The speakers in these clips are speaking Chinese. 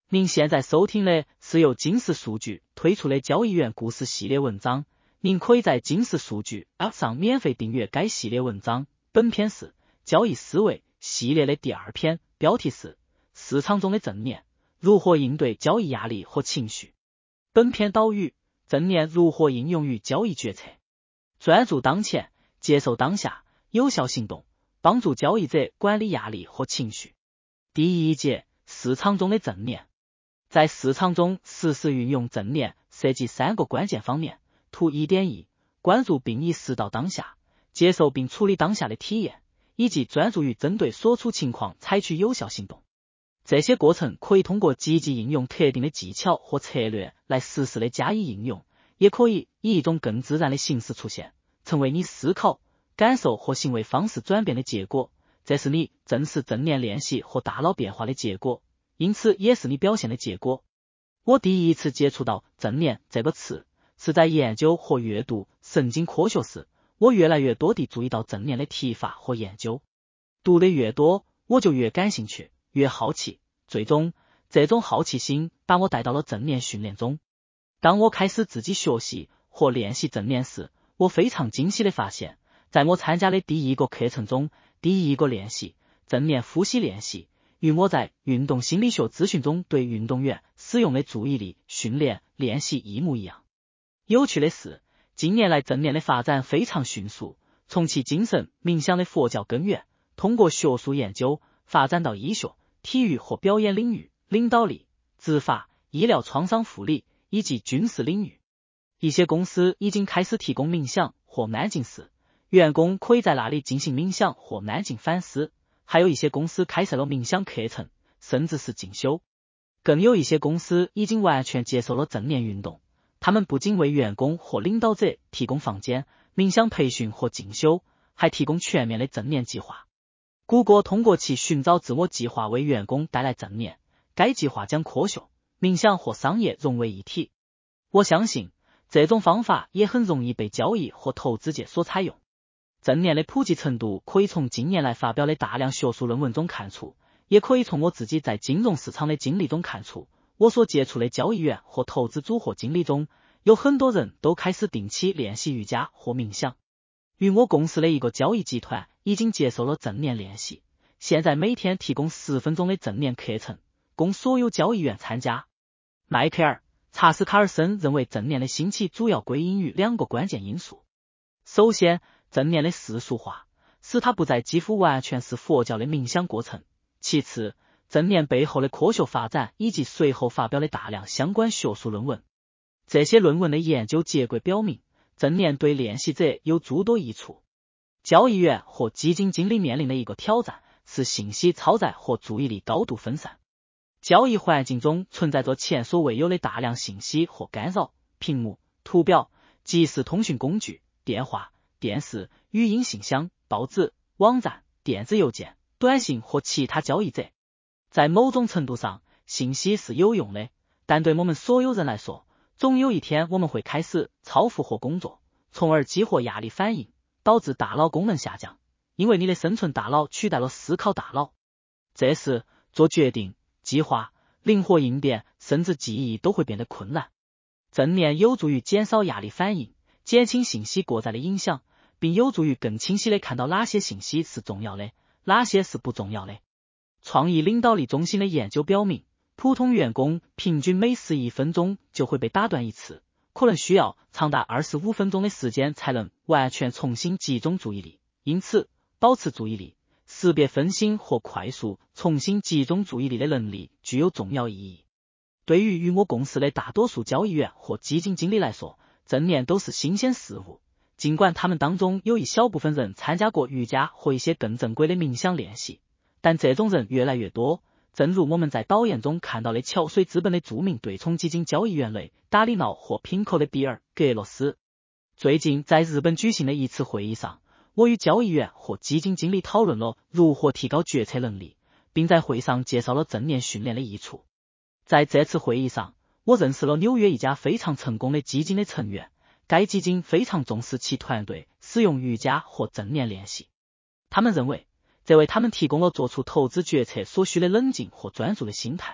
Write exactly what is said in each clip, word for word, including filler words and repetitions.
您现在收听的是由金石数据推出的交易员故事系列文章，您可以在金石数据 App 上免费订阅该系列文章。本篇是交易思维系列的第二篇，标题是市场中的正念，如何应对交易压力和情绪。本篇导语：正念如何应用于交易决策？专注当前，接受当下，有效行动，帮助交易者管理压力和情绪。第一节：市场中的正念。在市场中实时运用正念涉及三个关键方面。图 一点一 关注并意识到当下，接受并处理当下的体验，以及专注于针对所处情况采取有效行动。这些过程可以通过积极应用特定的技巧和策略来实时的加以应用，也可以以一种更自然的形式出现，成为你思考、感受和行为方式转变的结果。这是你正式正念练习和大脑变化的结果，因此也是你表现的结果。我第一次接触到正念这个词是在研究和阅读神经科学时，我越来越多地注意到正念的提法和研究。读得越多，我就越感兴趣，越好奇，最终这种好奇心把我带到了正念训练中。当我开始自己学习或练习正念时，我非常惊喜地发现，在我参加的第一个课程中，第一个练习正念呼吸练习与我在运动心理学咨询中对运动员使用的注意力训练练习一模一样。有趣的是，近年来正念的发展非常迅速，从其精神冥想的佛教根源，通过学术研究发展到医学、体育和表演领域、领导力、执法、医疗创伤护理以及军事领域。一些公司已经开始提供冥想或安静室，员工可以在那里进行冥想或安静反思，还有一些公司开设了冥想课程，甚至是进修。更有一些公司已经完全接受了正念运动，他们不仅为员工或领导者提供房间、冥想培训或进修，还提供全面的正念计划。谷歌通过其寻找自我计划为员工带来正念，该计划将科学、冥想和商业融为一体。我相信这种方法也很容易被交易和投资界所采用。正念的普及程度可以从近年来发表的大量学术论文中看出，也可以从我自己在金融市场的经历中看出。我所接触的交易员和投资组合经历中，有很多人都开始定期练习瑜伽或冥想。与我共事的一个交易集团已经接受了正念练习，现在每天提供十分钟的正念课程，供所有交易员参加。迈克尔·查斯卡尔森认为正念的兴起主要归因于两个关键因素。首先，正念的世俗化，使它不再几乎完全是佛教的冥想过程。其次，正念背后的科学发展以及随后发表的大量相关学术论文。这些论文的研究结果表明，正念对练习者有诸多益处。交易员和基金经理面临的一个挑战是信息超载和注意力高度分散。交易环境中存在着前所未有的大量信息和干扰，屏幕、图表、即时通讯工具、电话、电视、语音信箱、报纸、网站、电子邮件、短信和其他交易者。在某种程度上，信息是有用的，但对我们所有人来说，总有一天我们会开始超负荷工作，从而激活压力反应，导致大脑功能下降，因为你的生存大脑取代了思考大脑。这时，做决定、计划、灵活应变，甚至记忆都会变得困难。正念有助于减少压力反应，减轻信息过载的影响，并有助于更清晰地看到哪些信息是重要的，哪些是不重要的。创意领导力中心的研究表明，普通员工平均每十一分钟就会被打断一次，可能需要长达二十五分钟的时间才能完全重新集中注意力。因此，保持注意力、识别分心和快速重新集中注意力的能力具有重要意义。对于与我共事的大多数交易员或基金经理来说，正念都是新鲜事物，尽管他们当中有一小部分人参加过瑜伽或一些更正规的冥想练习，但这种人越来越多。正如我们在导言中看到的桥水资本的著名对冲基金交易员类达里瑙或平口的比尔·格罗斯。最近在日本举行的一次会议上，我与交易员或基金经理讨论了如何提高决策能力，并在会上介绍了正念训练的益处。在这次会议上，我认识了纽约一家非常成功的基金的成员，该基金非常重视其团队使用瑜伽或正念练习。他们认为这为他们提供了做出投资决策所需的冷静和专注的心态，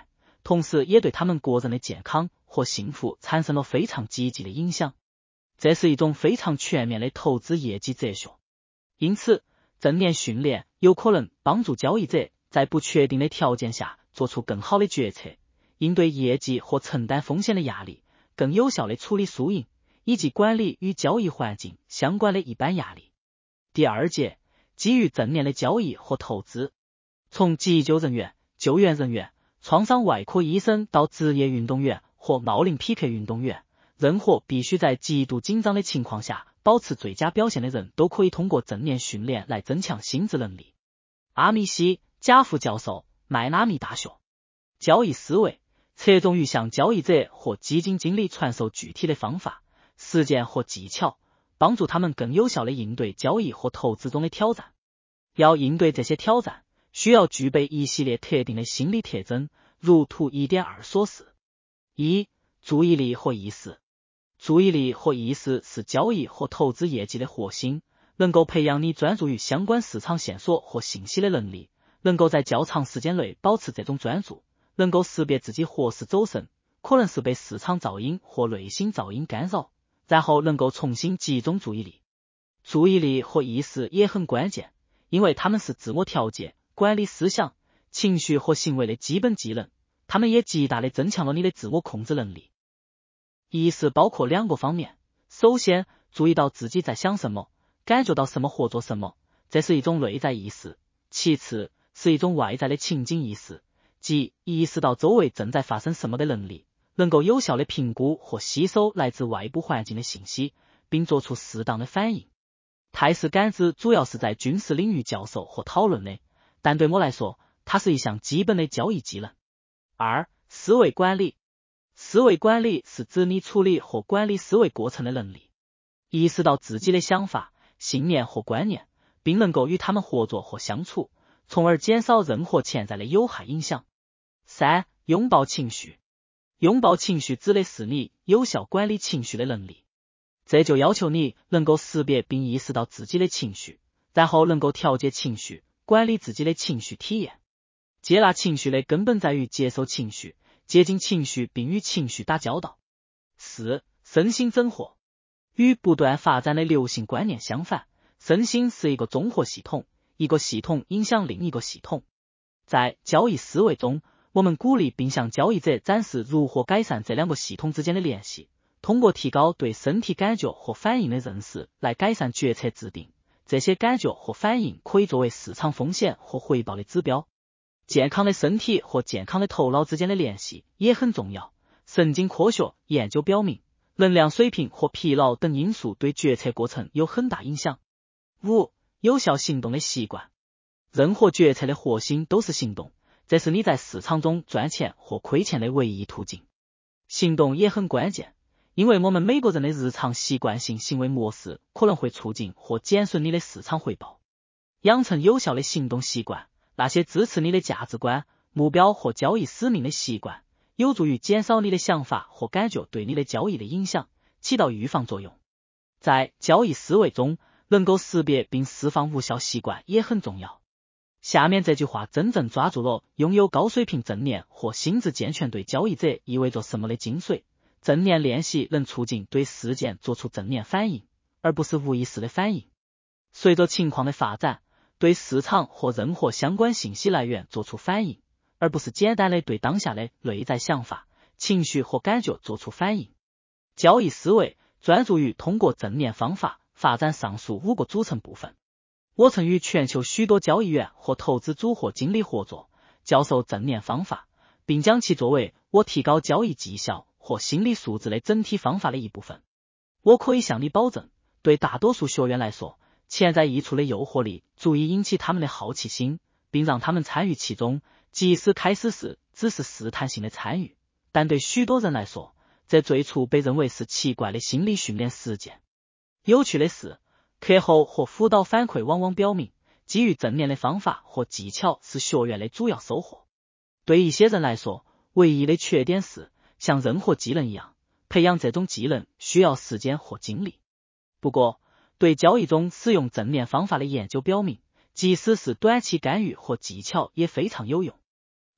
同时也对他们个人的健康或幸福产生了非常积极的影响。这是一种非常全面的投资业绩哲学。因此，正念训练有可能帮助交易者在不确定的条件下做出更好的决策，应对业绩或承担风险的压力，更有效地处理输赢，以及管理与交易环境相关的一般压力。第二节，基于正念的交易和投资。从急救人员、救援人员、创伤外科医生到职业运动员或奥林匹克运动员，任何必须在极度紧张的情况下保持最佳表现的人都可以通过正念训练来增强心智能力。阿米西·贾副教授，迈阿密大学。交易思维侧重于向交易者或基金经理传授具体的方法、实践或技巧，帮助他们更有效地应对交易或投资中的挑战。要应对这些挑战，需要具备一系列特定的心理特征，如图 一点二 所示。一、注意力和意识。注意力和意识是交易和投资业绩的核心，能够培养你专注于相关市场线索和信息的能力，能够在较长时间内保持这种专注，能够识别自己何时走神，可能是被市场噪音或内心噪音干扰，然后能够重新集中注意力。注意力和意识也很关键，因为它们是自我调节、管理思想、情绪和行为的基本技能，它们也极大地增强了你的自我控制能力。意识包括两个方面，首先，注意到自己在想什么，感觉到什么或做什么，这是一种内在意识；其次，是一种外在的情景意识，即意识到周围正在发生什么的能力，能够有效地评估或吸收来自外部环境的信息，并做出适当的反应。态势感知主要是在军事领域教授或讨论的，但对我来说，它是一项基本的交易技能。二、思维管理。思维管理是指你处理或管理思维过程的能力，意识到自己的想法、信念或观念，并能够与他们合作或相处，从而减少任何潜在的有害影响。三、拥抱情绪。拥抱情绪指的是你有效管理情绪的能力，这就要求你能够识别并意识到自己的情绪，然后能够调节情绪，管理自己的情绪体验。接纳情绪的根本在于接受情绪，接近情绪并与情绪打交道。四、身心整合。与不断发展的流行观念相反，身心是一个综合系统，一个系统影响另一个系统。在交易思维中，我们鼓励并向交易者展示如何改善这两个系统之间的联系，通过提高对身体感觉和反应的认识来改善决策制定。这些感觉和反应可以作为市场风险和回报的指标。健康的身体和健康的头脑之间的联系也很重要。神经科学研究表明，能量水平和疲劳等因素对决策过程有很大影响。五、有效行动的习惯。任何决策的核心都是行动，这是你在市场中赚钱或亏钱的唯一途径。行动也很关键，因为我们每个人的日常习惯性行为模式可能会促进或减损你的市场回报。养成有效的行动习惯，那些支持你的价值观、目标或交易使命的习惯，有助于减少你的想法或感觉对你的交易的影响，起到预防作用。在交易思维中，能够识别并释放无效习惯也很重要。下面这句话真正抓住了拥有高水平正念或心智健全对交易者意味着什么的精髓。正念练习能促进对事件做出正念反应，而不是无意识的反应。随着情况的发展，对市场或任何相关信息来源做出反应，而不是简单的对当下的内在想法、情绪和感觉做出反应。交易思维专注于通过正念方法发展上述五个组成部分。我曾与全球许多交易员和投资组合经理合作，教授正念方法，并将其作为我提高交易绩效或心理素质的整体方法的一部分。我可以向你保证，对大多数学员来说，潜在益处的诱惑力足以引起他们的好奇心，并让他们参与其中，即使开始时只是试探性的参与，但对许多人来说，这最初被认为是奇怪的心理训练实践。有趣的是，课后和辅导反馈往往表明，基于正念的方法和技巧是学员的主要收获。对一些人来说，唯一的缺点是，像任何技能一样，培养这种技能需要时间或精力。不过，对交易中使用正念方法的研究表明，即使是短期干预或技巧也非常有用。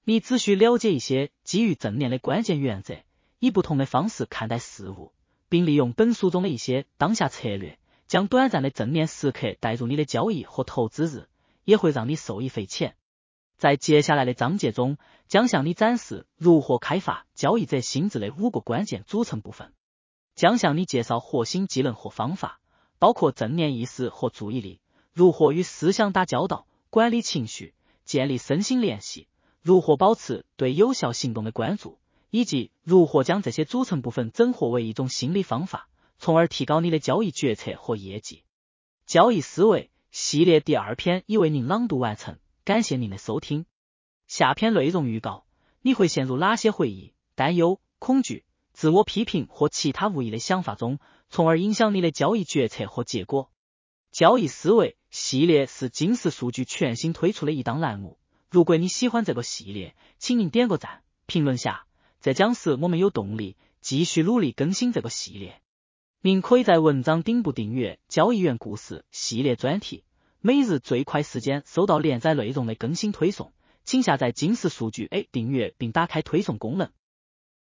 你只需了解一些基于正念的关键原则，以不同的方式看待事物，并利用本书中的一些当下策略，将短暂的正念时刻带入你的交易或投资日，也会让你受益匪浅。在接下来的章节中，将向你展示如何开发交易者心智的五个关键组成部分，将向你介绍核心技能和方法，包括正念意识和注意力，如何与思想打交道，管理情绪，建立身心联系，如何保持对有效行动的关注，以及如何将这些组成部分整合为一种心理方法，从而提高你的交易决策和业绩。交易思维系列第二篇已为您朗读完成，感谢您的收听。下篇内容预告：你会陷入哪些回忆、担忧、恐惧、自我批评或其他无意的想法中，从而影响你的交易决策和结果？交易思维系列是金石数据全新推出的一档栏目，如果你喜欢这个系列，请您点个赞，评论下，这将使我们有动力继续努力更新这个系列。您可以在文章顶部订阅交易员故事系列专题，每日最快时间收到连载内容的更新推送，请下载金石数据 A 订阅并打开推送功能。